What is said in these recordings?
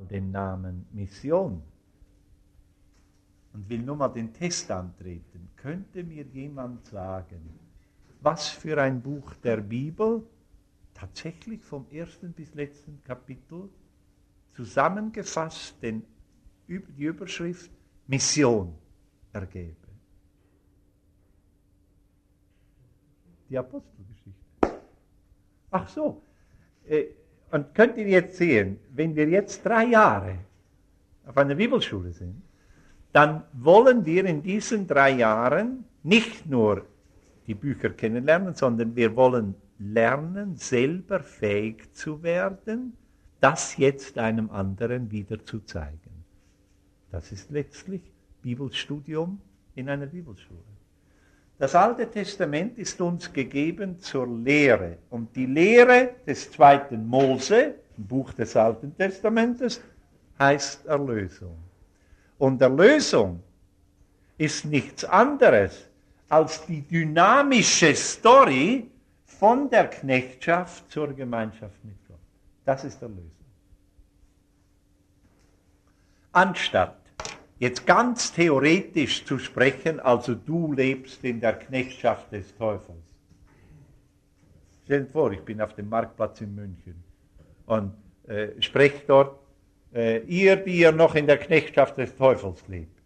den Namen Mission und will nur mal den Test antreten. Könnte mir jemand sagen, was für ein Buch der Bibel tatsächlich vom ersten bis letzten Kapitel zusammengefasst die Überschrift Mission ergebe? Die Apostelgeschichte. Ach so. Und könnt ihr jetzt sehen, wenn wir jetzt 3 Jahre auf einer Bibelschule sind, dann wollen wir in diesen 3 Jahren nicht nur die Bücher kennenlernen, sondern wir wollen lernen, selber fähig zu werden, das jetzt einem anderen wieder zu zeigen. Das ist letztlich Bibelstudium in einer Bibelschule. Das Alte Testament ist uns gegeben zur Lehre. Und die Lehre des 2. Mose, im Buch des Alten Testamentes, heißt Erlösung. Und Erlösung ist nichts anderes als die dynamische Story von der Knechtschaft zur Gemeinschaft mit Gott. Das ist Erlösung. Anstatt jetzt ganz theoretisch zu sprechen, also du lebst in der Knechtschaft des Teufels. Stell dir vor, ich bin auf dem Marktplatz in München und spreche dort, ihr, die ihr noch in der Knechtschaft des Teufels lebt.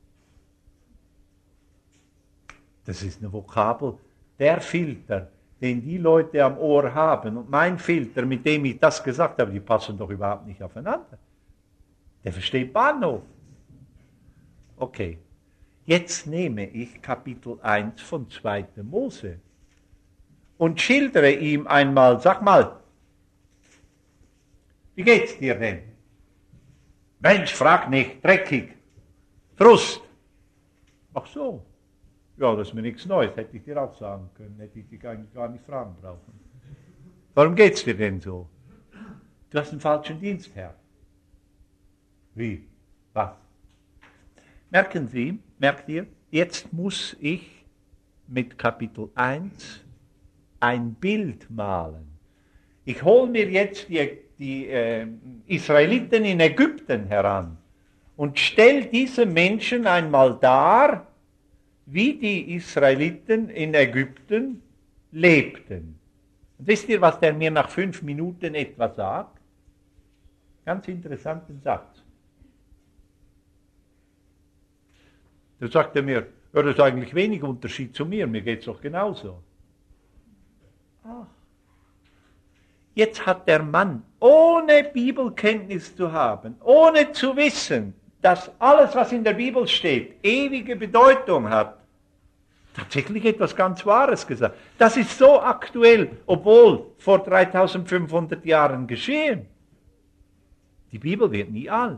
Das ist eine Vokabel, der Filter, den die Leute am Ohr haben und mein Filter, mit dem ich das gesagt habe, die passen doch überhaupt nicht aufeinander. Der versteht Bahnhof. Okay, jetzt nehme ich Kapitel 1 von 2. Mose und schildere ihm einmal, sag mal, wie geht's dir denn? Mensch, frag nicht, dreckig, Frust. Ach so, ja, das ist mir nichts Neues, hätte ich dir auch sagen können, hätte ich dich eigentlich gar nicht fragen brauchen. Warum geht's dir denn so? Du hast einen falschen Dienstherr. Wie? Was? Merkt ihr, jetzt muss ich mit Kapitel 1 ein Bild malen. Ich hole mir jetzt die Israeliten in Ägypten heran und stelle diese Menschen einmal dar, wie die Israeliten in Ägypten lebten. Und wisst ihr, was der mir nach 5 Minuten etwa sagt? Ganz interessanten Satz. Da sagt er mir, ja, das ist eigentlich wenig Unterschied zu mir geht es doch genauso. Ach. Jetzt hat der Mann, ohne Bibelkenntnis zu haben, ohne zu wissen, dass alles, was in der Bibel steht, ewige Bedeutung hat, tatsächlich etwas ganz Wahres gesagt. Das ist so aktuell, obwohl vor 3500 Jahren geschehen. Die Bibel wird nie alt.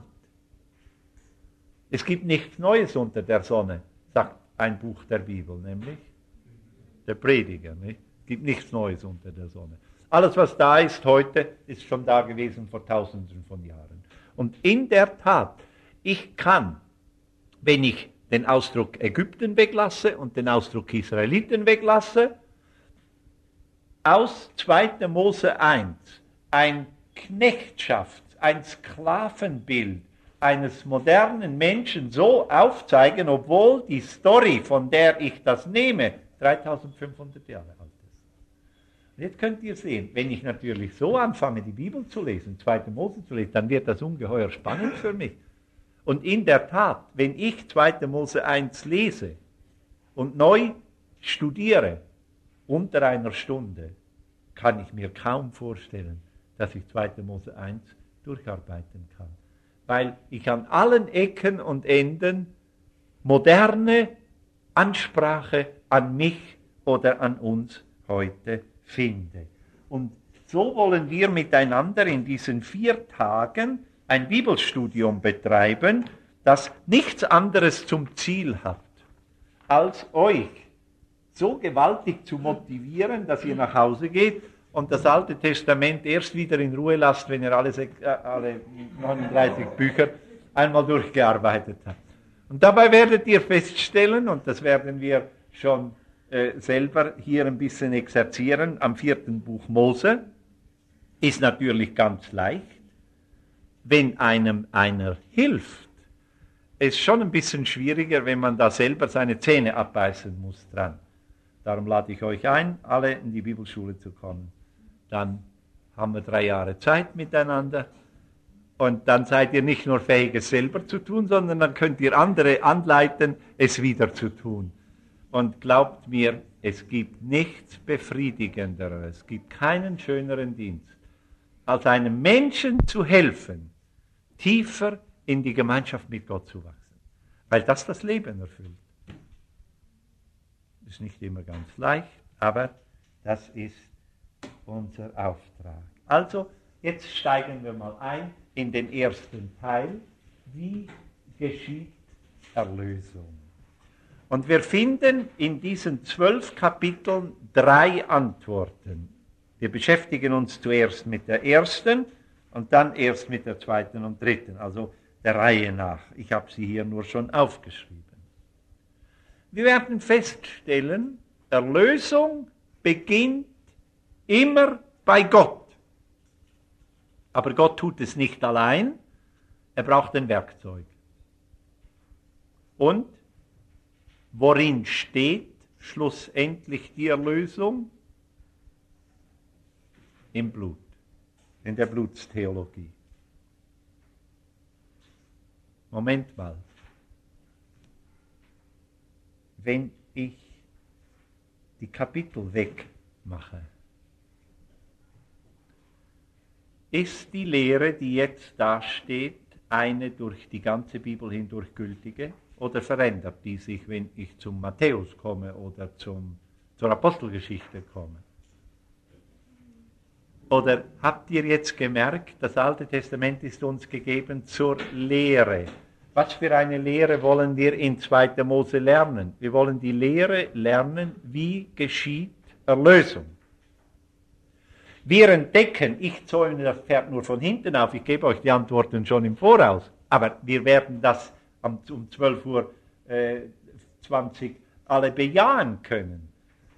Es gibt nichts Neues unter der Sonne, sagt ein Buch der Bibel, nämlich der Prediger. Nicht? Es gibt nichts Neues unter der Sonne. Alles, was da ist heute, ist schon da gewesen vor Tausenden von Jahren. Und in der Tat, ich kann, wenn ich den Ausdruck Ägypten weglasse und den Ausdruck Israeliten weglasse, aus 2. Mose 1 ein Knechtschafts-, ein Sklavenbild eines modernen Menschen so aufzeigen, obwohl die Story, von der ich das nehme, 3500 Jahre alt ist. Und jetzt könnt ihr sehen, wenn ich natürlich so anfange, die Bibel zu lesen, 2. Mose zu lesen, dann wird das ungeheuer spannend für mich. Und in der Tat, wenn ich 2. Mose 1 lese und neu studiere, unter einer Stunde, kann ich mir kaum vorstellen, dass ich 2. Mose 1 durcharbeiten kann. Weil ich an allen Ecken und Enden moderne Ansprache an mich oder an uns heute finde. Und so wollen wir miteinander in diesen 4 Tagen ein Bibelstudium betreiben, das nichts anderes zum Ziel hat, als euch so gewaltig zu motivieren, dass ihr nach Hause geht und das Alte Testament erst wieder in Ruhe lasst, wenn ihr alle 39 Bücher einmal durchgearbeitet habt. Und dabei werdet ihr feststellen, und das werden wir schon selber hier ein bisschen exerzieren, am 4. Buch Mose, ist natürlich ganz leicht, wenn einem einer hilft, ist schon ein bisschen schwieriger, wenn man da selber seine Zähne abbeißen muss dran. Darum lade ich euch ein, alle in die Bibelschule zu kommen. Dann haben wir 3 Jahre Zeit miteinander und dann seid ihr nicht nur fähig, es selber zu tun, sondern dann könnt ihr andere anleiten, es wieder zu tun. Und glaubt mir, es gibt nichts Befriedigenderes, es gibt keinen schöneren Dienst, als einem Menschen zu helfen, tiefer in die Gemeinschaft mit Gott zu wachsen. Weil das Leben erfüllt. Ist nicht immer ganz leicht, aber das ist unser Auftrag. Also, jetzt steigen wir mal ein in den ersten Teil. Wie geschieht Erlösung? Und wir finden in diesen 12 Kapiteln 3 Antworten. Wir beschäftigen uns zuerst mit der ersten und dann erst mit der zweiten und dritten, also der Reihe nach. Ich habe sie hier nur schon aufgeschrieben. Wir werden feststellen, Erlösung beginnt immer bei Gott. Aber Gott tut es nicht allein, er braucht ein Werkzeug. Und worin steht schlussendlich die Erlösung? Im Blut, in der Blutstheologie. Moment mal. Wenn ich die Kapitel wegmache, ist die Lehre, die jetzt da steht, eine durch die ganze Bibel hindurch gültige oder verändert die sich, wenn ich zum Matthäus komme oder zur Apostelgeschichte komme? Oder habt ihr jetzt gemerkt, das Alte Testament ist uns gegeben zur Lehre. Was für eine Lehre wollen wir in 2. Mose lernen? Wir wollen die Lehre lernen, wie geschieht Erlösung. Wir entdecken, ich zäume das Pferd nur von hinten auf, ich gebe euch die Antworten schon im Voraus, aber wir werden das um 12:20 Uhr alle bejahen können.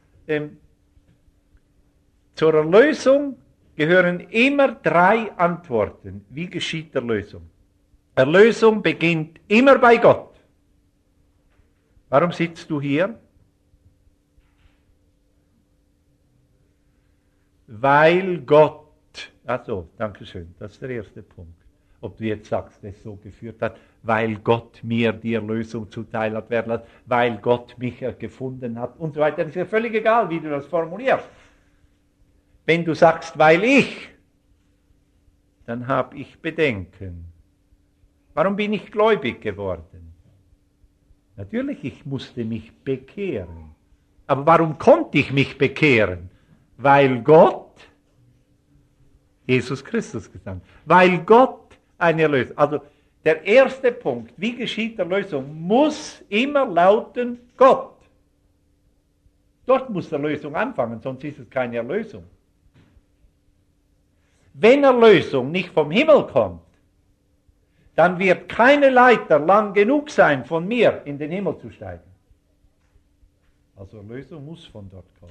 Zur Erlösung gehören immer 3 Antworten. Wie geschieht Erlösung? Erlösung beginnt immer bei Gott. Warum sitzt du hier? Weil Gott, also, danke schön, das ist der erste Punkt. Ob du jetzt sagst, es so geführt hat, weil Gott mir die Erlösung zuteil hat werden lassen, weil Gott mich gefunden hat und so weiter. Das ist ja völlig egal, wie du das formulierst. Wenn du sagst, weil ich, dann habe ich Bedenken. Warum bin ich gläubig geworden? Natürlich, ich musste mich bekehren. Aber warum konnte ich mich bekehren? Weil Gott Jesus Christus gesandt hat. Weil Gott eine Erlösung. Also der erste Punkt, wie geschieht Erlösung, muss immer lauten Gott. Dort muss Erlösung anfangen, sonst ist es keine Erlösung. Wenn Erlösung nicht vom Himmel kommt, dann wird keine Leiter lang genug sein, von mir in den Himmel zu steigen. Also Erlösung muss von dort kommen.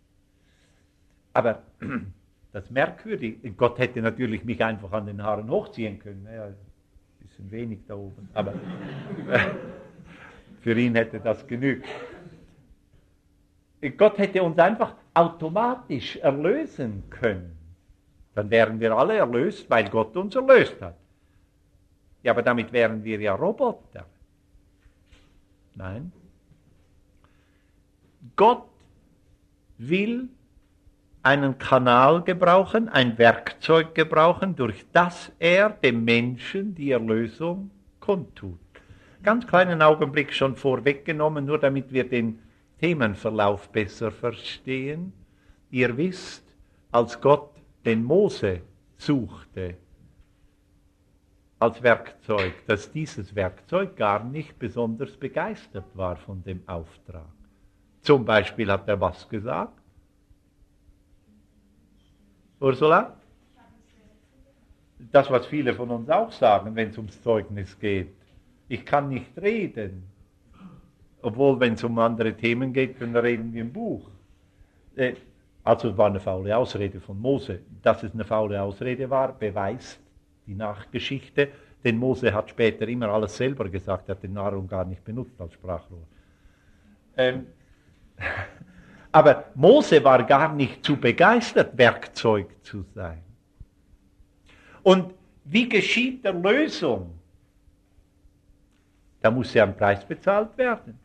Aber das Merkwürdige, Gott hätte natürlich mich einfach an den Haaren hochziehen können. Ja, ein bisschen wenig da oben, aber für ihn hätte das genügt. Gott hätte uns einfach automatisch erlösen können. Dann wären wir alle erlöst, weil Gott uns erlöst hat. Ja, aber damit wären wir ja Roboter. Nein. Gott will einen Kanal gebrauchen, ein Werkzeug gebrauchen, durch das er dem Menschen die Erlösung kundtut. Ganz kleinen Augenblick schon vorweggenommen, nur damit wir den Themenverlauf besser verstehen. Ihr wisst, als Gott den Mose suchte als Werkzeug, dass dieses Werkzeug gar nicht besonders begeistert war von dem Auftrag. Zum Beispiel hat er was gesagt? Ursula? Das, was viele von uns auch sagen, wenn es ums Zeugnis geht. Ich kann nicht reden. Obwohl, wenn es um andere Themen geht, können wir reden wie im Buch. Also es war eine faule Ausrede von Mose. Dass es eine faule Ausrede war, beweist die Nachgeschichte, denn Mose hat später immer alles selber gesagt, er hat den Aaron gar nicht benutzt als Sprachrohr. Aber Mose war gar nicht zu begeistert, Werkzeug zu sein. Und wie geschieht Erlösung? Da muss ja ein Preis bezahlt werden.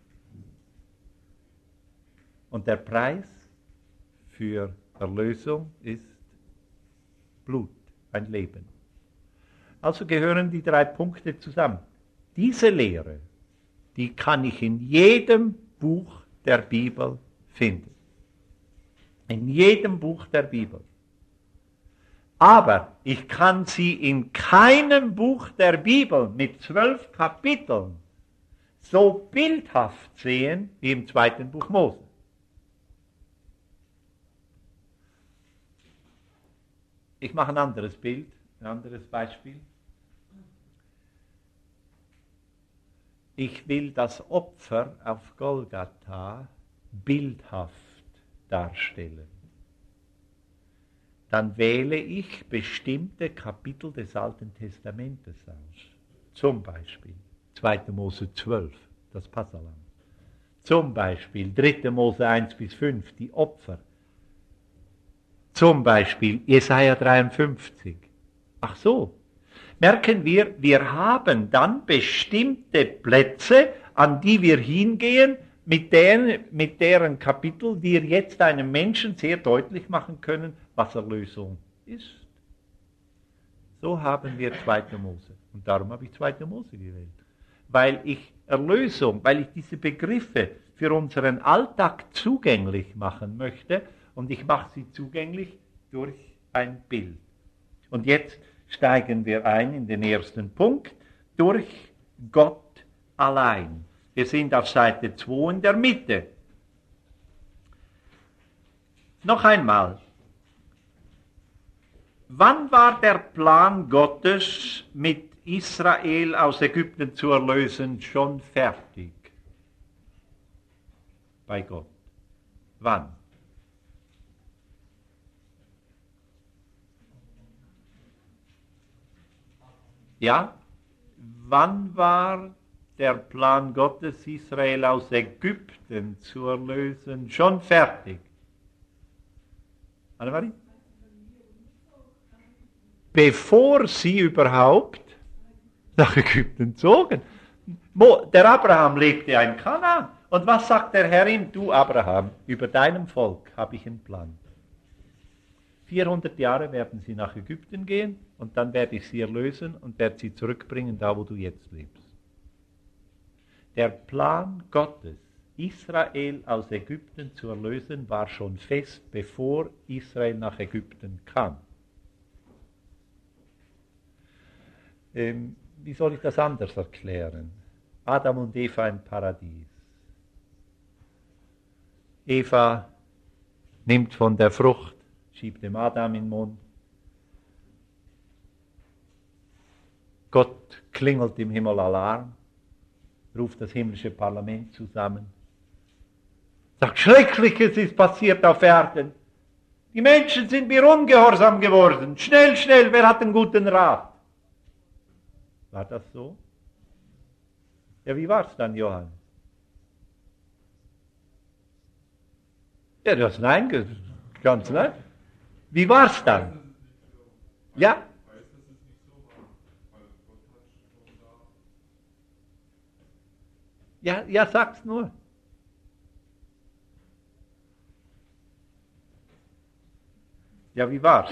Und der Preis für Erlösung ist Blut, ein Leben. Also gehören die 3 Punkte zusammen. Diese Lehre, die kann ich in jedem Buch der Bibel finden. In jedem Buch der Bibel. Aber ich kann sie in keinem Buch der Bibel mit 12 Kapiteln so bildhaft sehen wie im 2. Buch Mose. Ich mache ein anderes Bild, ein anderes Beispiel. Ich will das Opfer auf Golgatha bildhaft darstellen. Dann wähle ich bestimmte Kapitel des Alten Testamentes aus. Zum Beispiel 2. Mose 12, das Passalam. Zum Beispiel 3. Mose 1 bis 5, die Opfer. Zum Beispiel Jesaja 53. Ach so, merken wir, wir haben dann bestimmte Plätze, an die wir hingehen, mit deren Kapitel wir jetzt einem Menschen sehr deutlich machen können, was Erlösung ist. So haben wir 2. Mose. Und darum habe ich 2. Mose gewählt. Weil ich Erlösung, weil ich diese Begriffe für unseren Alltag zugänglich machen möchte, und ich mache sie zugänglich durch ein Bild. Und jetzt steigen wir ein in den ersten Punkt, durch Gott allein. Wir sind auf Seite 2 in der Mitte. Noch einmal. Wann war der Plan Gottes, mit Israel aus Ägypten zu erlösen, schon fertig? Bei Gott. Wann? Ja? Wann war der Plan Gottes, Israel aus Ägypten zu erlösen, schon fertig? Annemarie? Bevor sie überhaupt nach Ägypten zogen. Der Abraham lebte ja in Kanaan. Und was sagt der Herr ihm? Du Abraham, über deinem Volk habe ich einen Plan. 400 Jahre werden sie nach Ägypten gehen und dann werde ich sie erlösen und werde sie zurückbringen, da wo du jetzt lebst. Der Plan Gottes, Israel aus Ägypten zu erlösen, war schon fest, bevor Israel nach Ägypten kam. Wie soll ich das anders erklären? Adam und Eva im Paradies. Eva nimmt von der Frucht, schiebt dem Adam in den Mund. Gott klingelt im Himmel Alarm, ruft das himmlische Parlament zusammen, sagt, Schreckliches ist passiert auf Erden. Die Menschen sind mir ungehorsam geworden. Schnell, schnell, wer hat einen guten Rat? War das so? Ja, wie war es dann, Johann? Ja, du hast Nein gesagt. Ganz nein. Wie war es dann? Ja? Ja, sag's nur. Ja, wie war's?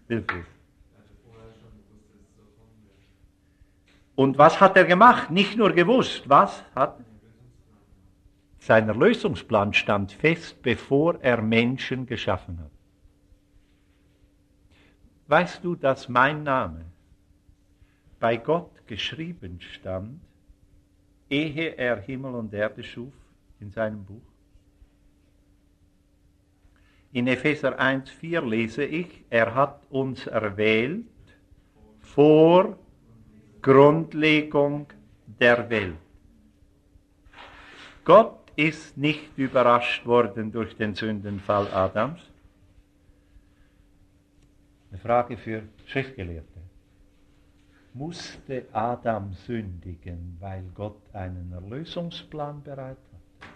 Und was hat er gemacht? Nicht nur gewusst, was hat? Sein Erlösungsplan stand fest, bevor er Menschen geschaffen hat. Weißt du, dass mein Name bei Gott geschrieben stand, ehe er Himmel und Erde schuf, in seinem Buch? In Epheser 1,4 lese ich, er hat uns erwählt vor Grundlegung der Welt. Gott ist nicht überrascht worden durch den Sündenfall Adams. Eine Frage für Schriftgelehrte. musste Adam sündigen, weil Gott einen Erlösungsplan bereit hat?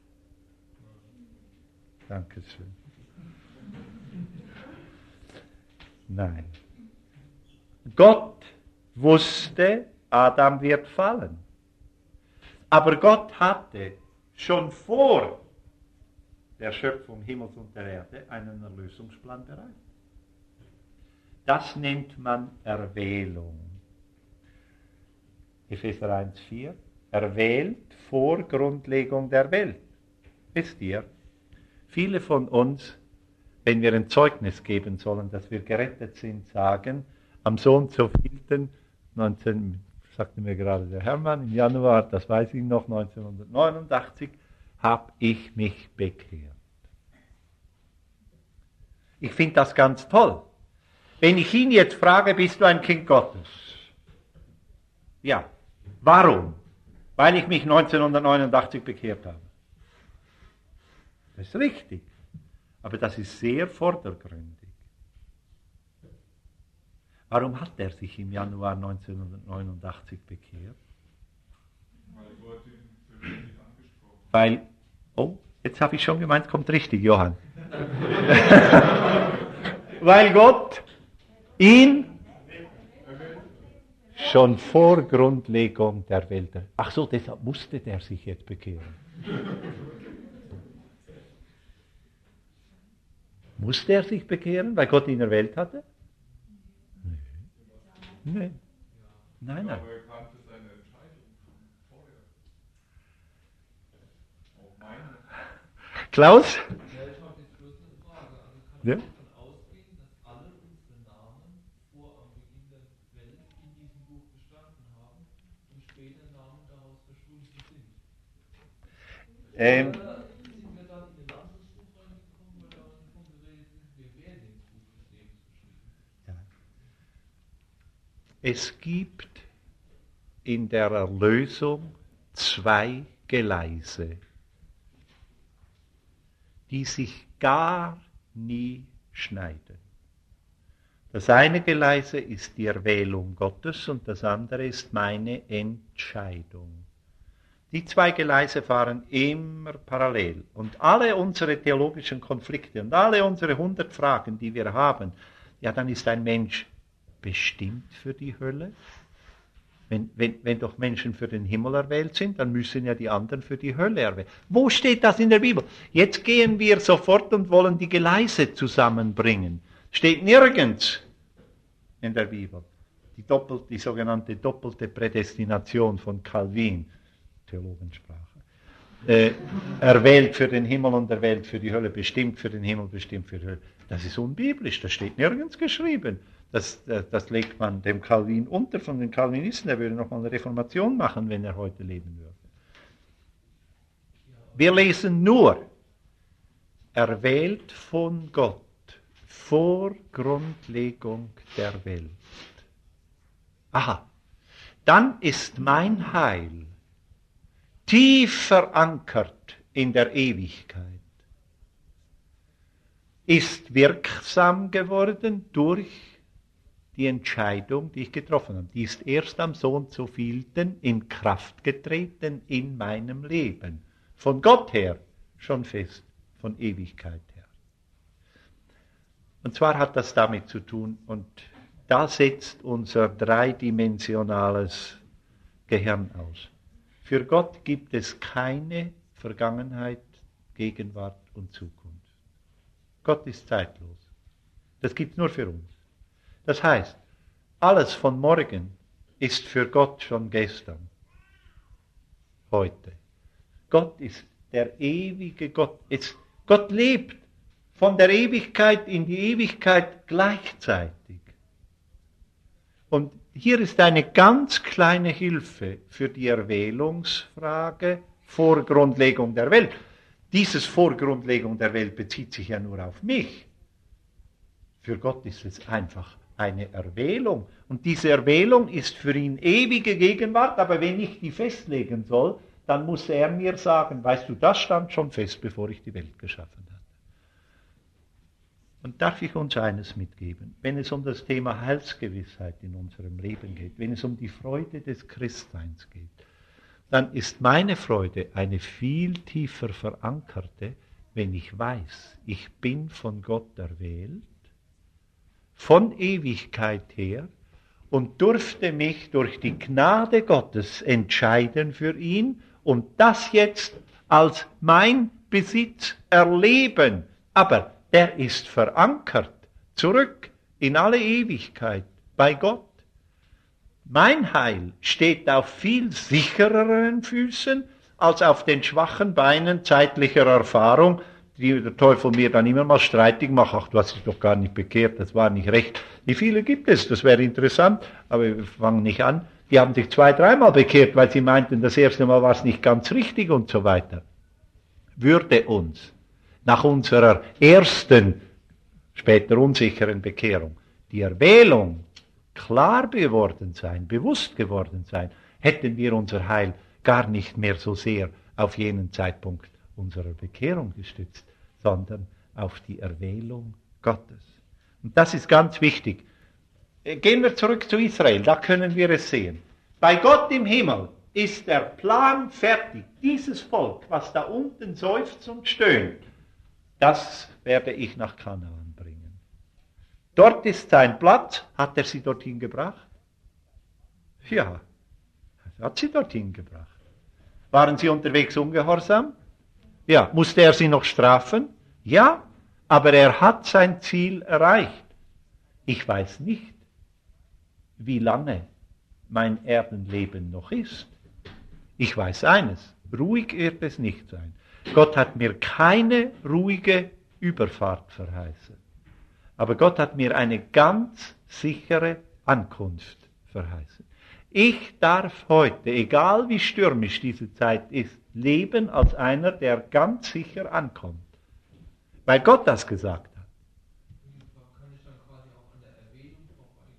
Dankeschön. Nein. Gott wusste, Adam wird fallen. Aber Gott hatte schon vor der Schöpfung Himmels und der Erde einen Erlösungsplan bereit. Das nennt man Erwählung. Epheser 1,4. Erwählt vor Grundlegung der Welt. Wisst ihr, viele von uns, wenn wir ein Zeugnis geben sollen, dass wir gerettet sind, sagen, am so und so vielten, sagte mir gerade der Hermann, im Januar, das weiß ich noch, 1989, habe ich mich bekehrt. Ich finde das ganz toll. Wenn ich ihn jetzt frage, bist du ein Kind Gottes? Ja. Warum? Weil ich mich 1989 bekehrt habe. Das ist richtig. Aber das ist sehr vordergründig. Warum hat er sich im Januar 1989 bekehrt? Weil Gott ihn persönlich angesprochen hat. Weil, oh, jetzt habe ich schon gemeint, kommt richtig, Johann. Weil Gott ihn schon vor Grundlegung der Welt. Ach so, deshalb musste der sich jetzt bekehren. Musste er sich bekehren, weil Gott ihn erwählt hatte? Nein. Nein. Aber er kannte seine Entscheidung vorher. Auch meine. Klaus? Ja, ich habe jetzt bloß eine Frage. Also kann Ja? man davon ausgehen, dass alle unsere Namen vor am Beginn der Welt in diesem Buch gestanden haben und später Namen daraus verschwunden sind? Oder sind wir dann in den Landesbuch reingekommen, weil davon geredet ist, wir werden ins Buch des Lebens geschrieben? Ja. Es gibt in der Erlösung zwei Geleise, die sich gar nie schneiden. Das eine Geleise ist die Erwählung Gottes und das andere ist meine Entscheidung. Die zwei Geleise fahren immer parallel. Und alle unsere theologischen Konflikte und alle unsere 100 Fragen, die wir haben, ja, dann ist ein Mensch bestimmt für die Hölle. Wenn doch Menschen für den Himmel erwählt sind, dann müssen ja die anderen für die Hölle erwählt. Wo steht das in der Bibel? Jetzt gehen wir sofort und wollen die Geleise zusammenbringen. Steht nirgends in der Bibel. Die sogenannte doppelte Prädestination von Calvin, Theologensprache. Erwählt für den Himmel und erwählt für die Hölle, bestimmt für den Himmel, bestimmt für die Hölle. Das ist unbiblisch, das steht nirgends geschrieben. Das legt man dem Calvin unter von den Calvinisten. Er würde noch mal eine Reformation machen, wenn er heute leben würde. Wir lesen nur, erwählt von Gott vor Grundlegung der Welt. Aha, dann ist mein Heil tief verankert in der Ewigkeit. Ist wirksam geworden durch die Entscheidung, die ich getroffen habe. Die ist erst am so und so vielten in Kraft getreten in meinem Leben. Von Gott her schon fest, von Ewigkeit her. Und zwar hat das damit zu tun, und da setzt unser dreidimensionales Gehirn aus. Für Gott gibt es keine Vergangenheit, Gegenwart und Zukunft. Gott ist zeitlos. Das gibt es nur für uns. Das heißt, alles von morgen ist für Gott schon gestern, heute. Gott ist der ewige Gott. Gott lebt von der Ewigkeit in die Ewigkeit gleichzeitig. Und hier ist eine ganz kleine Hilfe für die Erwählungsfrage vor Grundlegung der Welt. Dieses Vorgrundlegung der Welt bezieht sich ja nur auf mich. Für Gott ist es einfach eine Erwählung. Und diese Erwählung ist für ihn ewige Gegenwart, aber wenn ich die festlegen soll, dann muss er mir sagen, weißt du, das stand schon fest, bevor ich die Welt geschaffen hatte. Und darf ich uns eines mitgeben, wenn es um das Thema Heilsgewissheit in unserem Leben geht, wenn es um die Freude des Christseins geht, dann ist meine Freude eine viel tiefer verankerte, wenn ich weiß, ich bin von Gott erwählt, von Ewigkeit her, und durfte mich durch die Gnade Gottes entscheiden für ihn und das jetzt als mein Besitz erleben. Aber der ist verankert, zurück in alle Ewigkeit bei Gott. Mein Heil steht auf viel sichereren Füßen als auf den schwachen Beinen zeitlicher Erfahrung, die der Teufel mir dann immer mal streitig macht. Ach, du hast dich doch gar nicht bekehrt, das war nicht recht. Wie viele gibt es? Das wäre interessant, aber wir fangen nicht an. Die haben sich 2-3 Mal bekehrt, weil sie meinten, das erste Mal war es nicht ganz richtig und so weiter. Würde uns nach unserer ersten, später unsicheren Bekehrung die Erwählung klar geworden sein, bewusst geworden sein, hätten wir unser Heil gar nicht mehr so sehr auf jenen Zeitpunkt unserer Bekehrung gestützt, sondern auf die Erwählung Gottes. Und das ist ganz wichtig. Gehen wir zurück zu Israel, da können wir es sehen. Bei Gott im Himmel ist der Plan fertig. Dieses Volk, was da unten seufzt und stöhnt, das werde ich nach Kanaan bringen. Dort ist sein Platz. Hat er sie dorthin gebracht? Ja, er hat sie dorthin gebracht. Waren sie unterwegs ungehorsam? Ja. Musste er sie noch strafen? Ja, aber er hat sein Ziel erreicht. Ich weiß nicht, wie lange mein Erdenleben noch ist. Ich weiß eines, ruhig wird es nicht sein. Gott hat mir keine ruhige Überfahrt verheißen. Aber Gott hat mir eine ganz sichere Ankunft verheißen. Ich darf heute, egal wie stürmisch diese Zeit ist, leben als einer, der ganz sicher ankommt. Weil Gott das gesagt hat. Kann ich dann quasi auch an der Erwählung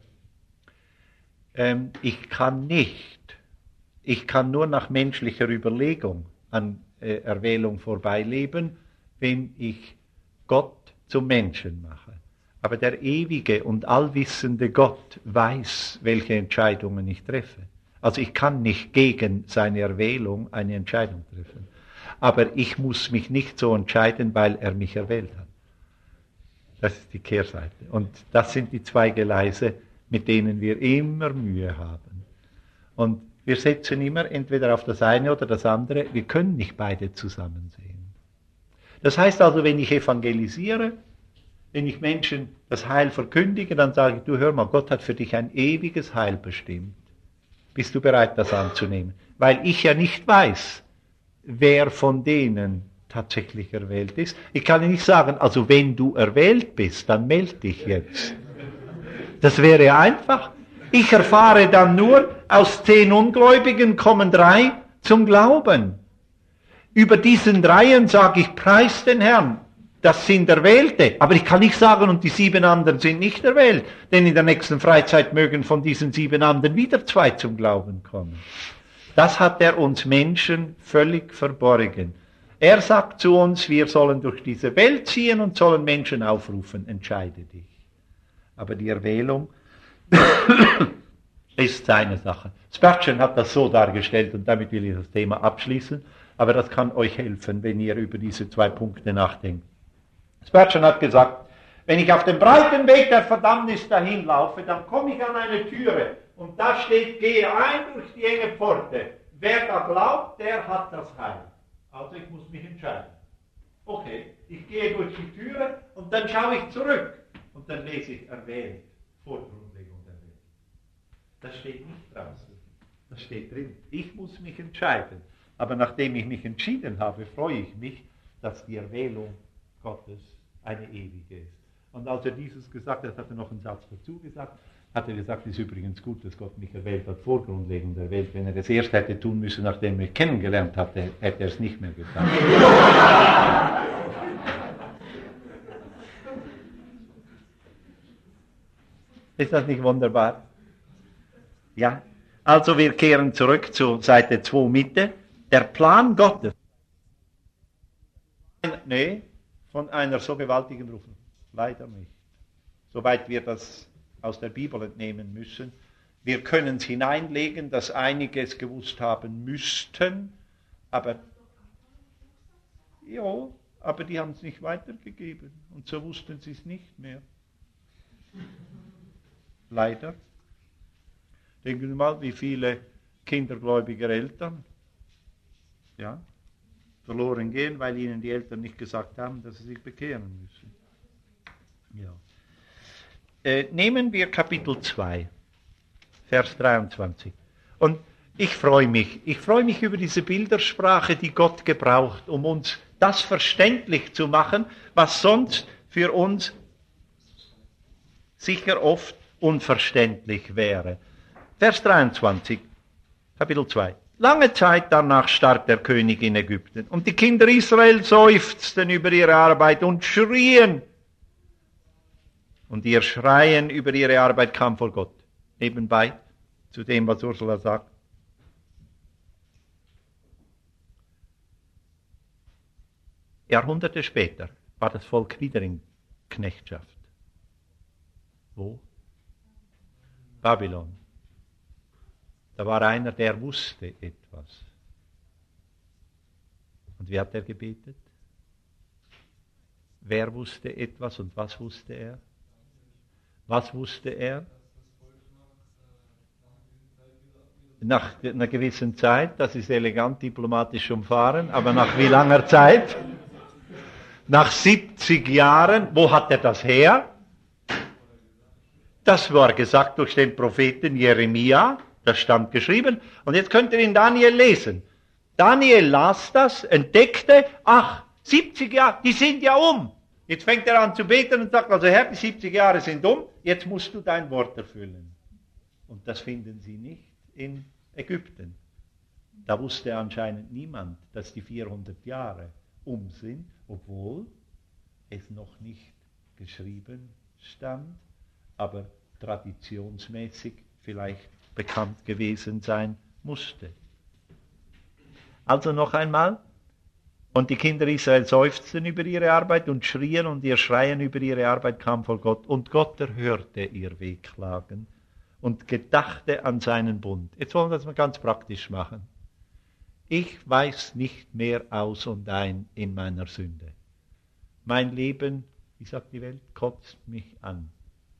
vorbeigehen? Ich kann nicht. Ich kann nur nach menschlicher Überlegung an Erwählung vorbeileben, wenn ich Gott zum Menschen mache. Aber der ewige und allwissende Gott weiß, welche Entscheidungen ich treffe. Also ich kann nicht gegen seine Erwählung eine Entscheidung treffen. Aber ich muss mich nicht so entscheiden, weil er mich erwählt hat. Das ist die Kehrseite. Und das sind die zwei Gleise, mit denen wir immer Mühe haben. Und wir setzen immer entweder auf das eine oder das andere. Wir können nicht beide zusammen sehen. Das heißt also, wenn ich evangelisiere, wenn ich Menschen das Heil verkündige, dann sage ich, du hör mal, Gott hat für dich ein ewiges Heil bestimmt. Bist du bereit, das anzunehmen? Weil ich ja nicht weiß, wer von denen tatsächlich erwählt ist. Ich kann nicht sagen, also wenn du erwählt bist, dann melde dich jetzt. Das wäre einfach. Ich erfahre dann nur, aus 10 Ungläubigen kommen 3 zum Glauben. Über diesen 3 sage ich, preis den Herrn. Das sind Erwählte. Aber ich kann nicht sagen, und die 7 anderen sind nicht erwählt. Denn in der nächsten Freizeit mögen von diesen 7 anderen wieder 2 zum Glauben kommen. Das hat er uns Menschen völlig verborgen. Er sagt zu uns, wir sollen durch diese Welt ziehen und sollen Menschen aufrufen, entscheide dich. Aber die Erwählung ist seine Sache. Spurgeon hat das so dargestellt, und damit will ich das Thema abschließen, aber das kann euch helfen, wenn ihr über diese 2 Punkte nachdenkt. Spurgeon hat gesagt, wenn ich auf dem breiten Weg der Verdammnis dahin laufe, dann komme ich an eine Türe und da steht, gehe ein durch die enge Pforte. Wer da glaubt, der hat das Heil. Also ich muss mich entscheiden. Okay, ich gehe durch die Türe und dann schaue ich zurück und dann lese ich erwählt, vor Grundlegung der Welt. Das steht nicht draußen, das steht drin. Ich muss mich entscheiden. Aber nachdem ich mich entschieden habe, freue ich mich, dass die Erwählung Gottes eine ewige ist. Und als er dieses gesagt hat, hat er noch einen Satz dazu gesagt. Hat er gesagt, es ist übrigens gut, dass Gott mich erwählt hat, vor Grundlegung der Welt. Wenn er das erst hätte tun müssen, nachdem er mich kennengelernt hatte, hätte er es nicht mehr getan. Ist das nicht wunderbar? Ja. Also wir kehren zurück zu Seite 2 Mitte. Der Plan Gottes. Nee, von einer so gewaltigen Berufung. Leider nicht. Soweit wir das aus der Bibel entnehmen müssen. Wir können es hineinlegen, dass einige es gewusst haben müssten, aber die haben es nicht weitergegeben und so wussten sie es nicht mehr. Leider. Denken Sie mal, wie viele kindergläubige Eltern verloren gehen, weil ihnen die Eltern nicht gesagt haben, dass sie sich bekehren müssen. Ja. Nehmen wir Kapitel 2, Vers 23. Und ich freue mich über diese Bildersprache, die Gott gebraucht, um uns das verständlich zu machen, was sonst für uns sicher oft unverständlich wäre. Vers 23, Kapitel 2. Lange Zeit danach starb der König in Ägypten, und die Kinder Israel seufzten über ihre Arbeit und schrien. Und ihr Schreien über ihre Arbeit kam vor Gott. Nebenbei zu dem, was Ursula sagt. Jahrhunderte später war das Volk wieder in Knechtschaft. Wo? Babylon. Da war einer, der wusste etwas. Und wie hat er gebetet? Wer wusste etwas und was wusste er? Was wusste er? Nach einer gewissen Zeit, das ist elegant diplomatisch umfahren, aber nach wie langer Zeit? Nach 70 Jahren. Wo hat er das her? Das war gesagt durch den Propheten Jeremia. Das stand geschrieben. Und jetzt könnt ihr in Daniel lesen. Daniel las das, entdeckte, 70 Jahre, die sind ja um. Jetzt fängt er an zu beten und sagt, also Herr, die 70 Jahre sind um, jetzt musst du dein Wort erfüllen. Und das finden Sie nicht in Ägypten. Da wusste anscheinend niemand, dass die 400 Jahre um sind, obwohl es noch nicht geschrieben stand, aber traditionsmäßig vielleicht bekannt gewesen sein musste. Also noch einmal. Und die Kinder Israel seufzten über ihre Arbeit und schrien, und ihr Schreien über ihre Arbeit kam vor Gott. Und Gott erhörte ihr Wehklagen und gedachte an seinen Bund. Jetzt wollen wir das mal ganz praktisch machen. Ich weiß nicht mehr aus und ein in meiner Sünde. Mein Leben, wie sagt die Welt, kotzt mich an.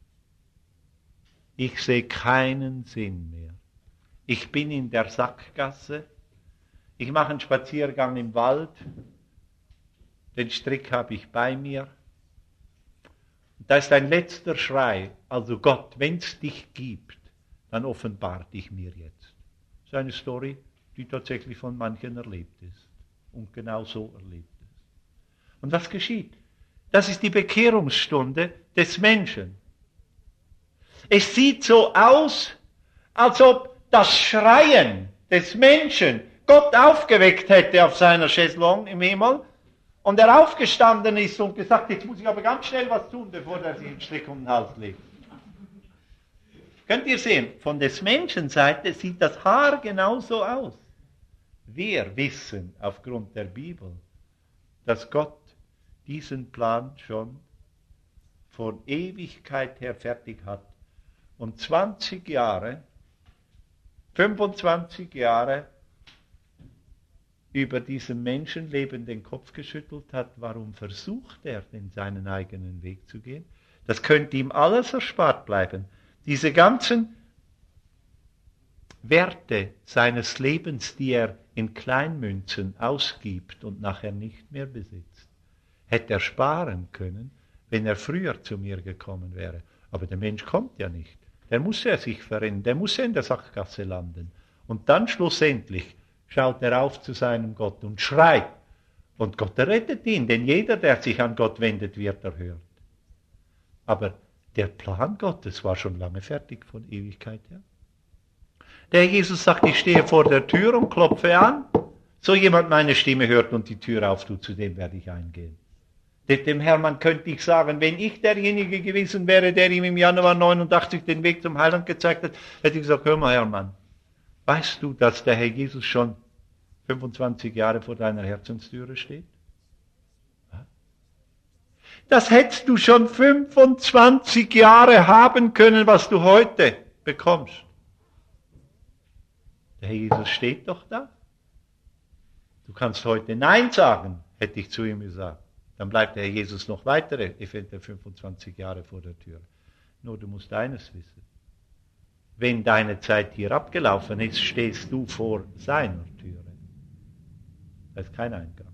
Ich sehe keinen Sinn mehr. Ich bin in der Sackgasse. Ich mache einen Spaziergang im Wald. Den Strick habe ich bei mir. Und da ist ein letzter Schrei. Also Gott, wenn es dich gibt, dann offenbar dich mir jetzt. Das ist eine Story, die tatsächlich von manchen erlebt ist. Und genau so erlebt ist. Und was geschieht? Das ist die Bekehrungsstunde des Menschen. Es sieht so aus, als ob das Schreien des Menschen Gott aufgeweckt hätte auf seiner Chaiselongue im Himmel und er aufgestanden ist und gesagt, jetzt muss ich aber ganz schnell was tun, bevor er sich den Strick um den Hals legt. Könnt ihr sehen, von des Menschen Seite sieht das Haar genauso aus. Wir wissen aufgrund der Bibel, dass Gott diesen Plan schon von Ewigkeit her fertig hat. Und 20 Jahre, 25 Jahre über diesem Menschenleben den Kopf geschüttelt hat, warum versucht er denn seinen eigenen Weg zu gehen? Das könnte ihm alles erspart bleiben. Diese ganzen Werte seines Lebens, die er in Kleinmünzen ausgibt und nachher nicht mehr besitzt, hätte er sparen können, wenn er früher zu mir gekommen wäre. Aber der Mensch kommt ja nicht. Der muss ja sich verändern, der muss ja in der Sackgasse landen. Und dann schlussendlich schaut er auf zu seinem Gott und schreit. Und Gott errettet ihn, denn jeder, der sich an Gott wendet, wird erhört. Aber der Plan Gottes war schon lange fertig von Ewigkeit her. Der Jesus sagt, ich stehe vor der Tür und klopfe an. So jemand meine Stimme hört und die Tür auftut, zu dem werde ich eingehen. Dem Hermann könnte ich sagen, wenn ich derjenige gewesen wäre, der ihm im Januar 89 den Weg zum Heiland gezeigt hat, hätte ich gesagt, hör mal Hermann, weißt du, dass der Herr Jesus schon 25 Jahre vor deiner Herzenstüre steht? Das hättest du schon 25 Jahre haben können, was du heute bekommst. Der Herr Jesus steht doch da. Du kannst heute Nein sagen, hätte ich zu ihm gesagt. Dann bleibt der Herr Jesus noch weitere, eventuell 25 Jahre vor der Tür. Nur du musst eines wissen. Wenn deine Zeit hier abgelaufen ist, stehst du vor seiner Türe. Da ist kein Eingang.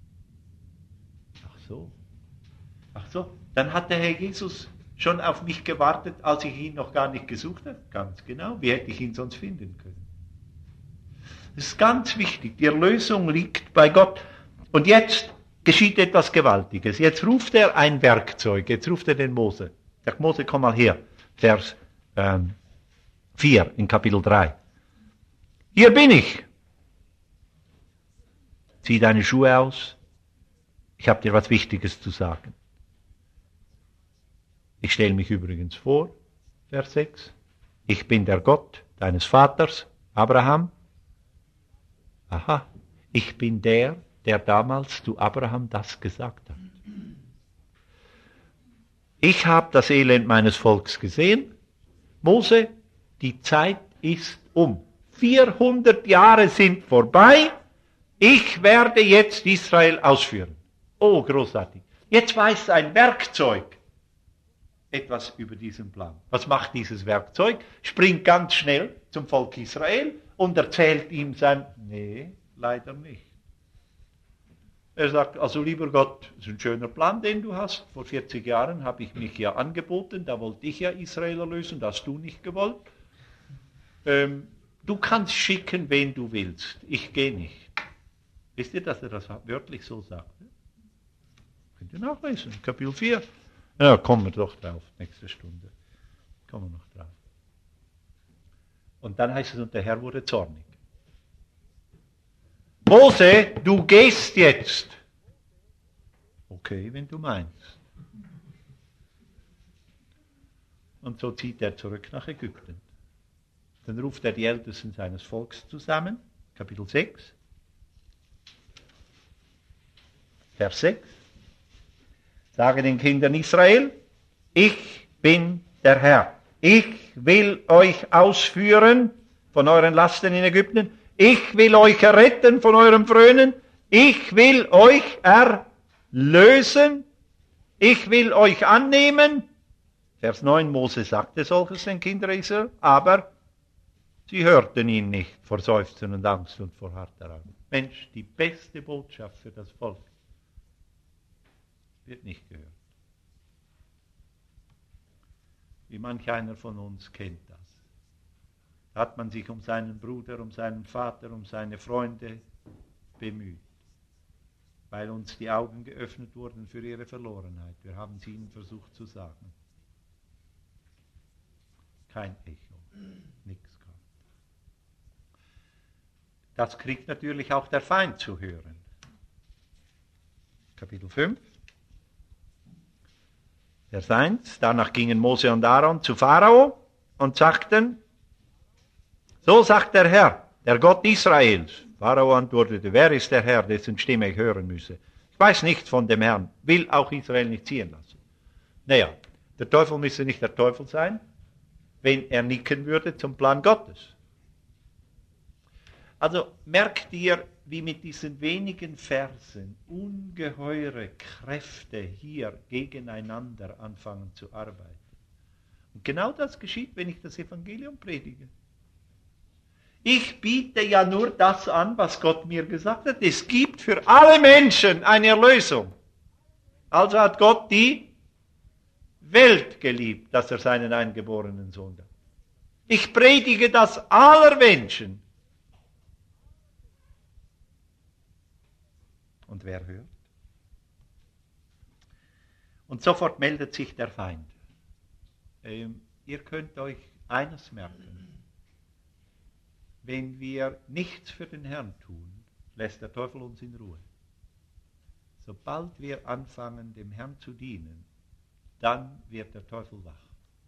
Ach so, dann hat der Herr Jesus schon auf mich gewartet, als ich ihn noch gar nicht gesucht habe. Ganz genau, wie hätte ich ihn sonst finden können? Das ist ganz wichtig, die Erlösung liegt bei Gott. Und jetzt geschieht etwas Gewaltiges. Jetzt ruft er ein Werkzeug, jetzt ruft er den Mose. Sagt, Mose, komm mal her, Vers 4 in Kapitel 3. Hier bin ich. Zieh deine Schuhe aus. Ich habe dir was Wichtiges zu sagen. Ich stelle mich übrigens vor, Vers 6. Ich bin der Gott deines Vaters, Abraham. Aha, ich bin der damals zu Abraham das gesagt hat. Ich habe das Elend meines Volks gesehen. Mose, die Zeit ist um. 400 Jahre sind vorbei. Ich werde jetzt Israel ausführen. Oh, großartig. Jetzt weiß ein Werkzeug etwas über diesen Plan. Was macht dieses Werkzeug? Springt ganz schnell zum Volk Israel und erzählt ihm nee, leider nicht. Er sagt, also lieber Gott, das ist ein schöner Plan, den du hast. Vor 40 Jahren habe ich mich ja angeboten, da wollte ich ja Israel erlösen, das hast du nicht gewollt. Du kannst schicken, wen du willst, ich gehe nicht. Wisst ihr, dass er das wörtlich so sagt? Könnt ihr nachlesen, Kapitel 4. Ja, kommen wir doch drauf, nächste Stunde. Kommen wir noch drauf. Und dann heißt es, und der Herr wurde zornig. Mose, du gehst jetzt. Okay, wenn du meinst. Und so zieht er zurück nach Ägypten. Dann ruft er die Ältesten seines Volks zusammen, Kapitel 6, Vers 6. Sage den Kindern Israel, ich bin der Herr. Ich will euch ausführen von euren Lasten in Ägypten. Ich will euch erretten von eurem Frönen. Ich will euch erlösen. Ich will euch annehmen. Vers 9, Mose sagte solches den Kindern Israel, aber sie hörten ihn nicht vor Seufzen und Angst und vor harter Angst. Mensch, die beste Botschaft für das Volk wird nicht gehört. Wie manch einer von uns kennt das. Da hat man sich um seinen Bruder, um seinen Vater, um seine Freunde bemüht, weil uns die Augen geöffnet wurden für ihre Verlorenheit. Wir haben es ihnen versucht zu sagen. Kein Echo, nichts kommt. Das kriegt natürlich auch der Feind zu hören. Kapitel 5. Vers 1, danach gingen Mose und Aaron zu Pharao und sagten, so sagt der Herr, der Gott Israels. Pharao antwortete, wer ist der Herr, dessen Stimme ich hören müsse? Ich weiß nichts von dem Herrn, will auch Israel nicht ziehen lassen. Naja, der Teufel müsse nicht der Teufel sein, wenn er nicken würde zum Plan Gottes. Also merkt ihr, wie mit diesen wenigen Versen ungeheure Kräfte hier gegeneinander anfangen zu arbeiten. Und genau das geschieht, wenn ich das Evangelium predige. Ich biete ja nur das an, was Gott mir gesagt hat. Es gibt für alle Menschen eine Erlösung. Also hat Gott die Welt geliebt, dass er seinen eingeborenen Sohn gab. Ich predige das aller Menschen. Und wer hört? Und sofort meldet sich der Feind. Ihr könnt euch eines merken. Wenn wir nichts für den Herrn tun, lässt der Teufel uns in Ruhe. Sobald wir anfangen, dem Herrn zu dienen, dann wird der Teufel wach.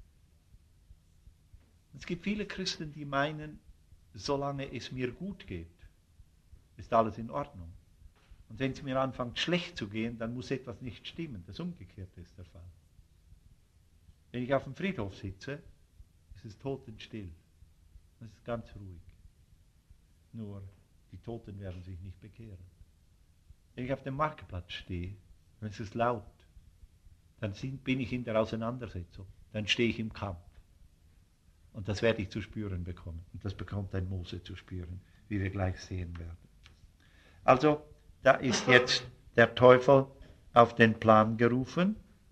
Es gibt viele Christen, die meinen, solange es mir gut geht, ist alles in Ordnung. Und wenn es mir anfängt schlecht zu gehen, dann muss etwas nicht stimmen. Das Umgekehrte ist der Fall. Wenn ich auf dem Friedhof sitze, ist es totenstill. Es ist ganz ruhig. Nur die Toten werden sich nicht bekehren. Wenn ich auf dem Marktplatz stehe, dann ist es laut. Dann bin ich in der Auseinandersetzung. Dann stehe ich im Kampf. Und das werde ich zu spüren bekommen. Und das bekommt ein Mose zu spüren, wie wir gleich sehen werden. Also, da ist jetzt der Teufel auf den Plan gerufen.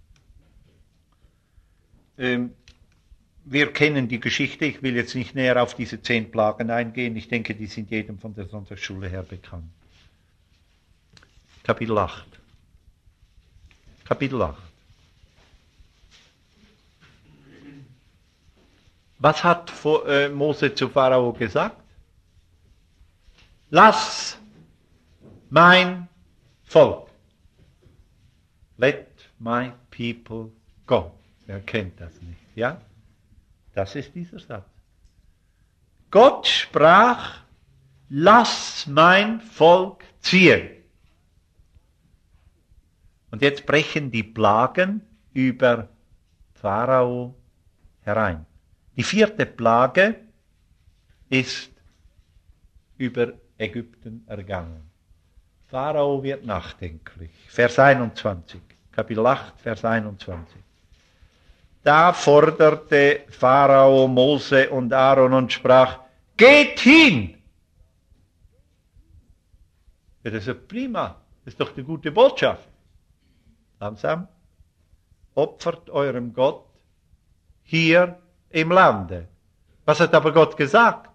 Wir kennen die Geschichte. Ich will jetzt nicht näher auf diese 10 Plagen eingehen. Ich denke, die sind jedem von der Sonntagsschule her bekannt. Kapitel 8. Kapitel 8. Was hat Mose zu Pharao gesagt? Lass mein Volk. Let my people go. Wer kennt das nicht, ja? Das ist dieser Satz. Gott sprach, lass mein Volk ziehen. Und jetzt brechen die Plagen über Pharao herein. Die 4. Plage ist über Ägypten ergangen. Pharao wird nachdenklich. Vers 21, Kapitel 8, Vers 21. Da forderte Pharao Mose und Aaron und sprach, geht hin! Ja, das ist ja prima, das ist doch die gute Botschaft. Langsam, opfert eurem Gott hier im Lande. Was hat aber Gott gesagt?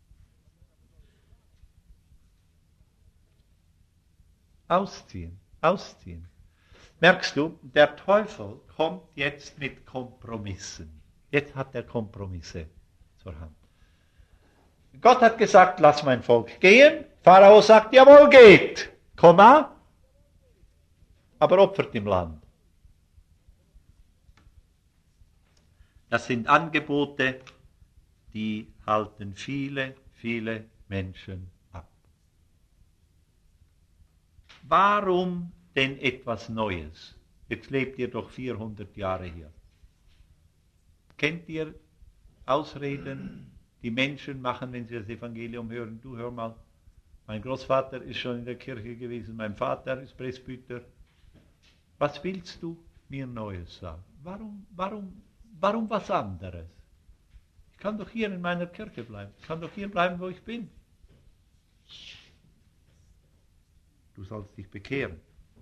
Ausziehen, ausziehen. Merkst du, der Teufel kommt jetzt mit Kompromissen. Jetzt hat er Kompromisse zur Hand. Gott hat gesagt, lass mein Volk gehen. Pharao sagt, jawohl, geht. Komma, aber opfert im Land. Das sind Angebote, die halten viele, viele Menschen ab. Warum denn etwas Neues? Jetzt lebt ihr doch 400 Jahre hier. Kennt ihr Ausreden, die Menschen machen, wenn sie das Evangelium hören? Du, hör mal, mein Großvater ist schon in der Kirche gewesen, mein Vater ist Presbyter. Was willst du mir Neues sagen? Warum was anderes? Ich kann doch hier in meiner Kirche bleiben. Ich kann doch hier bleiben, wo ich bin. Du sollst dich bekehren.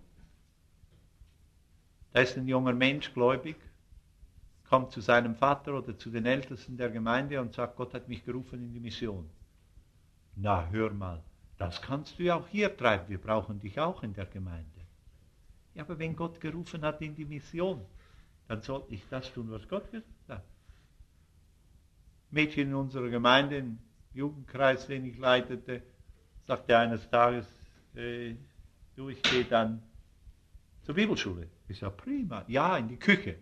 Da ist ein junger Mensch, gläubig, kommt zu seinem Vater oder zu den Ältesten der Gemeinde und sagt, Gott hat mich gerufen in die Mission. Na, hör mal, das kannst du ja auch hier treiben. Wir brauchen dich auch in der Gemeinde. Ja, aber wenn Gott gerufen hat in die Mission, dann soll ich das tun, was Gott gesagt hat. Mädchen in unserer Gemeinde, im Jugendkreis, den ich leitete, sagte eines Tages, du, ich gehe dann zur Bibelschule. Ich sage, prima, ja, in die Küche.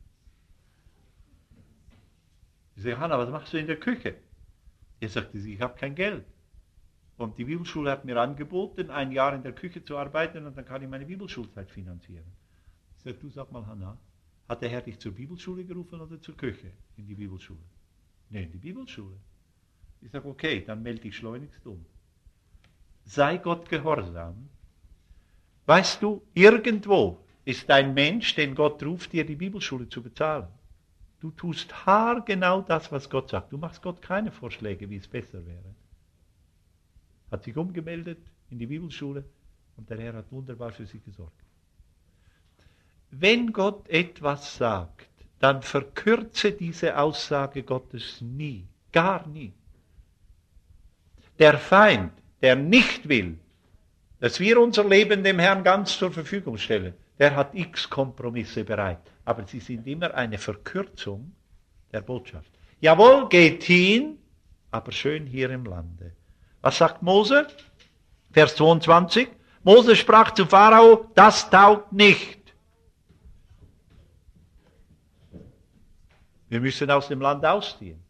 Ich sage, Hanna, was machst du in der Küche? Er sagte, ich habe kein Geld. Und die Bibelschule hat mir angeboten, 1 Jahr in der Küche zu arbeiten und dann kann ich meine Bibelschulzeit finanzieren. Ich sage, du sag mal, Hanna, hat der Herr dich zur Bibelschule gerufen oder zur Küche? In die Bibelschule. Nee, in die Bibelschule. Ich sage, okay, dann melde dich schleunigst um. Sei Gott gehorsam. Weißt du, irgendwo ist ein Mensch, den Gott ruft, dir die Bibelschule zu bezahlen. Du tust haargenau das, was Gott sagt. Du machst Gott keine Vorschläge, wie es besser wäre. Hat sich umgemeldet in die Bibelschule und der Herr hat wunderbar für sie gesorgt. Wenn Gott etwas sagt, dann verkürze diese Aussage Gottes nie, gar nie. Der Feind, der nicht will, dass wir unser Leben dem Herrn ganz zur Verfügung stellen, der hat x Kompromisse bereit. Aber sie sind immer eine Verkürzung der Botschaft. Jawohl, geht hin, aber schön hier im Lande. Was sagt Mose? Vers 22. Mose sprach zu Pharao, das taugt nicht. Wir müssen aus dem Land ausziehen.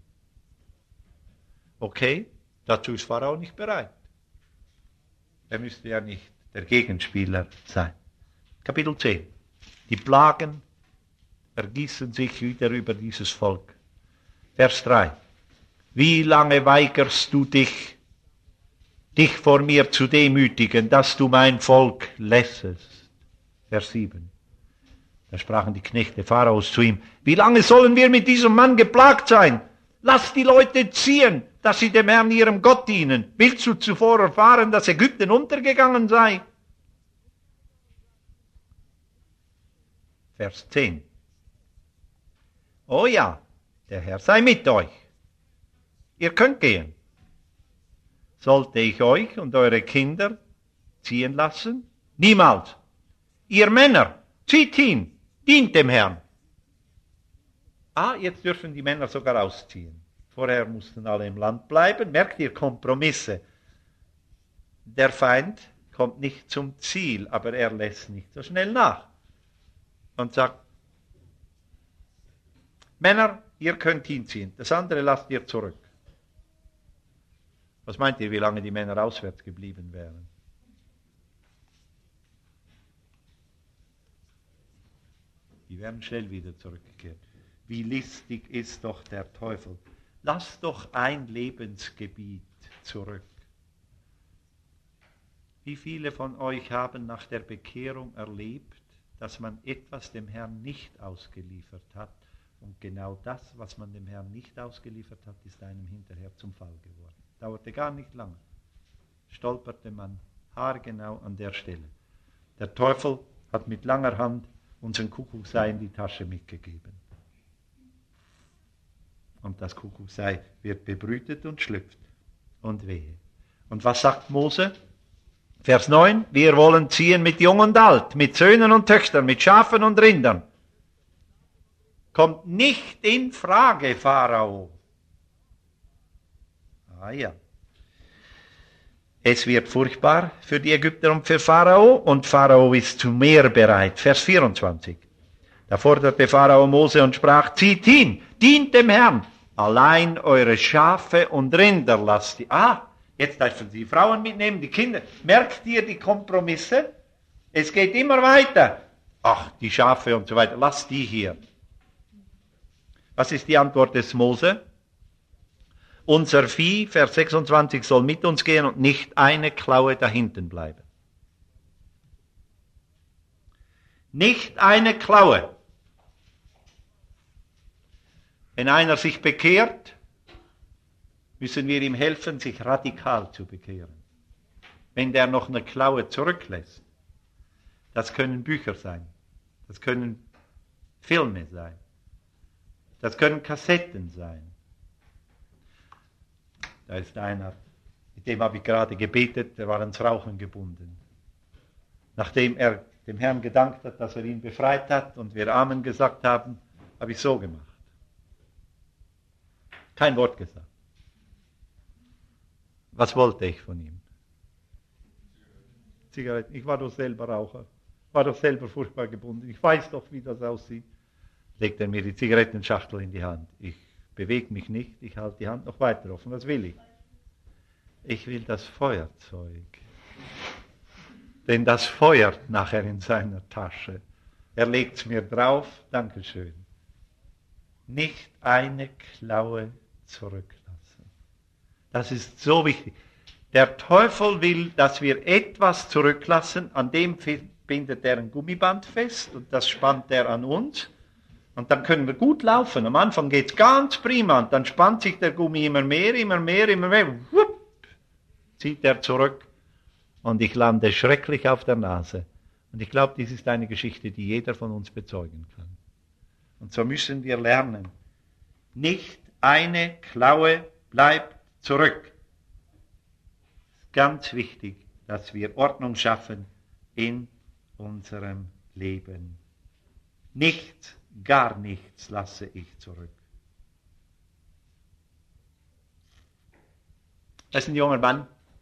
Okay, dazu ist Pharao nicht bereit. Er müsste ja nicht der Gegenspieler sein. Kapitel 10. Die Plagen ergießen sich wieder über dieses Volk. Vers 3. Wie lange weigerst du dich vor mir zu demütigen, dass du mein Volk lässest? Vers 7. Da sprachen die Knechte Pharaos zu ihm: Wie lange sollen wir mit diesem Mann geplagt sein? Lass die Leute ziehen, dass sie dem Herrn ihrem Gott dienen. Willst du zuvor erfahren, dass Ägypten untergegangen sei? Vers 10. Oh ja, der Herr sei mit euch. Ihr könnt gehen. Sollte ich euch und eure Kinder ziehen lassen? Niemals. Ihr Männer, zieht hin, dient dem Herrn. Jetzt dürfen die Männer sogar ausziehen. Vorher mussten alle im Land bleiben. Merkt ihr Kompromisse? Der Feind kommt nicht zum Ziel, aber er lässt nicht so schnell nach. Und sagt: Männer, ihr könnt hinziehen, das andere lasst ihr zurück. Was meint ihr, wie lange die Männer auswärts geblieben wären? Die wären schnell wieder zurückgekehrt. Wie listig ist doch der Teufel. Lass doch ein Lebensgebiet zurück. Wie viele von euch haben nach der Bekehrung erlebt, dass man etwas dem Herrn nicht ausgeliefert hat? Und genau das, was man dem Herrn nicht ausgeliefert hat, ist einem hinterher zum Fall geworden. Dauerte gar nicht lange. Stolperte man haargenau an der Stelle. Der Teufel hat mit langer Hand unseren Kuckucksei in die Tasche mitgegeben. Und das Kuckucksei wird bebrütet und schlüpft. Und wehe. Und was sagt Mose? Vers 9. Wir wollen ziehen mit Jung und Alt, mit Söhnen und Töchtern, mit Schafen und Rindern. Kommt nicht in Frage, Pharao. Ja. Es wird furchtbar für die Ägypter und für Pharao, und Pharao ist zu mehr bereit. Vers 24. Da forderte Pharao Mose und sprach: Zieht hin, dient dem Herrn, allein eure Schafe und Rinder lasst die. Jetzt dürfen Sie Frauen mitnehmen, die Kinder. Merkt ihr die Kompromisse? Es geht immer weiter. Die Schafe und so weiter, lasst die hier. Was ist die Antwort des Mose? Unser Vieh, Vers 26, soll mit uns gehen und nicht eine Klaue da hinten bleiben. Nicht eine Klaue. Wenn einer sich bekehrt, müssen wir ihm helfen, sich radikal zu bekehren. Wenn der noch eine Klaue zurücklässt, das können Bücher sein, das können Filme sein, das können Kassetten sein. Da ist einer, mit dem habe ich gerade gebetet, der war ans Rauchen gebunden. Nachdem er dem Herrn gedankt hat, dass er ihn befreit hat und wir Amen gesagt haben, habe ich so gemacht. Kein Wort gesagt. Was wollte ich von ihm? Zigaretten. Ich war doch selber Raucher. War doch selber furchtbar gebunden. Ich weiß doch, wie das aussieht. Legt er mir die Zigarettenschachtel in die Hand. Ich bewege mich nicht. Ich halte die Hand noch weiter offen. Was will ich? Ich will das Feuerzeug. Denn das feuert nachher in seiner Tasche. Er legt es mir drauf. Dankeschön. Nicht eine Klaue zurücklassen. Das ist so wichtig. Der Teufel will, dass wir etwas zurücklassen, an dem bindet er ein Gummiband fest und das spannt er an uns. Und dann können wir gut laufen. Am Anfang geht es ganz prima und dann spannt sich der Gummi immer mehr. Wupp, zieht er zurück und ich lande schrecklich auf der Nase. Und ich glaube, dies ist eine Geschichte, die jeder von uns bezeugen kann. Und so müssen wir lernen. Nicht eine Klaue bleibt zurück. Ganz wichtig, dass wir Ordnung schaffen in unserem Leben. Nichts, gar nichts lasse ich zurück. Das ist ein junger Mann.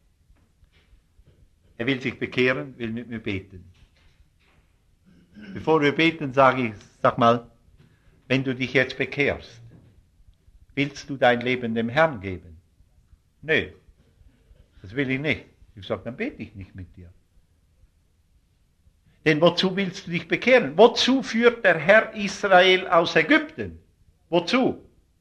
Er will sich bekehren, will mit mir beten. Bevor wir beten, sag mal, wenn du dich jetzt bekehrst, willst du dein Leben dem Herrn geben? Nö, das will ich nicht. Ich sage, dann bete ich nicht mit dir. Denn wozu willst du dich bekehren? Wozu führt der Herr Israel aus Ägypten? Wozu?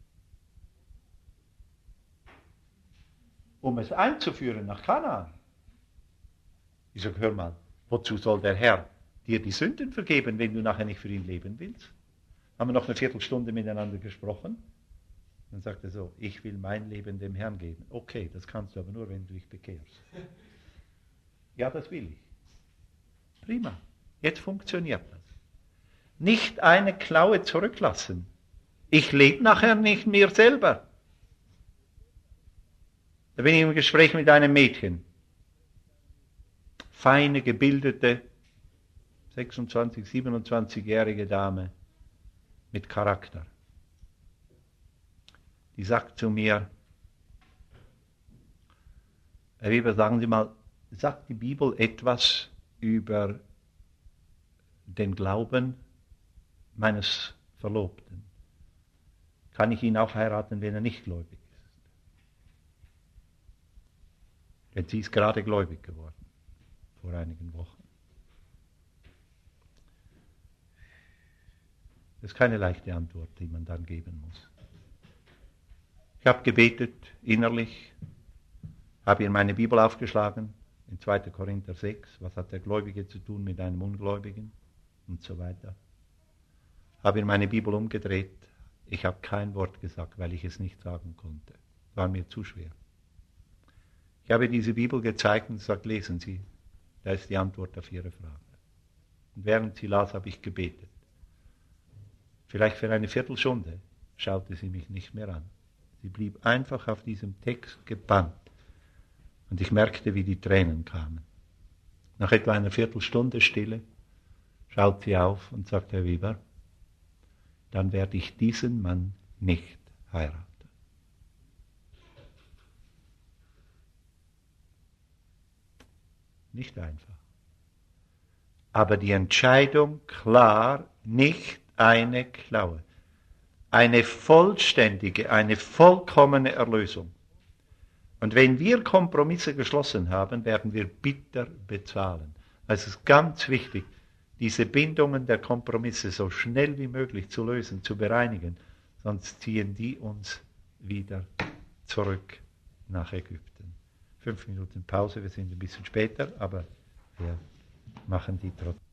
Um es einzuführen nach Kanaan. Ich sage, hör mal, wozu soll der Herr dir die Sünden vergeben, wenn du nachher nicht für ihn leben willst? Haben wir noch eine Viertelstunde miteinander gesprochen? Dann sagt er so, ich will mein Leben dem Herrn geben. Okay, das kannst du aber nur, wenn du dich bekehrst. Ja, das will ich. Prima. Jetzt funktioniert das. Nicht eine Klaue zurücklassen. Ich lebe nachher nicht mir selber. Da bin ich im Gespräch mit einem Mädchen. Feine, gebildete, 26-, 27-jährige Dame mit Charakter. Die sagt zu mir, Herr Weber, sagen Sie mal, sagt die Bibel etwas über den Glauben meines Verlobten? Kann ich ihn auch heiraten, wenn er nicht gläubig ist? Denn sie ist gerade gläubig geworden, vor einigen Wochen. Das ist keine leichte Antwort, die man dann geben muss. Ich habe gebetet, innerlich, habe ihr meine Bibel aufgeschlagen, in 2. Korinther 6, was hat der Gläubige zu tun mit einem Ungläubigen und so weiter. Habe ihr meine Bibel umgedreht, ich habe kein Wort gesagt, weil ich es nicht sagen konnte. War mir zu schwer. Ich habe diese Bibel gezeigt und gesagt, lesen Sie, da ist die Antwort auf Ihre Frage. Und während sie las, habe ich gebetet. Vielleicht für eine Viertelstunde schaute sie mich nicht mehr an. Sie blieb einfach auf diesem Text gebannt. Und ich merkte, wie die Tränen kamen. Nach etwa einer Viertelstunde Stille schaut sie auf und sagt, Herr Weber, dann werde ich diesen Mann nicht heiraten. Nicht einfach. Aber die Entscheidung klar, nicht eine Klaue. Eine vollständige, eine vollkommene Erlösung. Und wenn wir Kompromisse geschlossen haben, werden wir bitter bezahlen. Also es ist ganz wichtig, diese Bindungen der Kompromisse so schnell wie möglich zu lösen, zu bereinigen, sonst ziehen die uns wieder zurück nach Ägypten. 5 Minuten Pause, wir sind ein bisschen später, aber wir machen die trotzdem.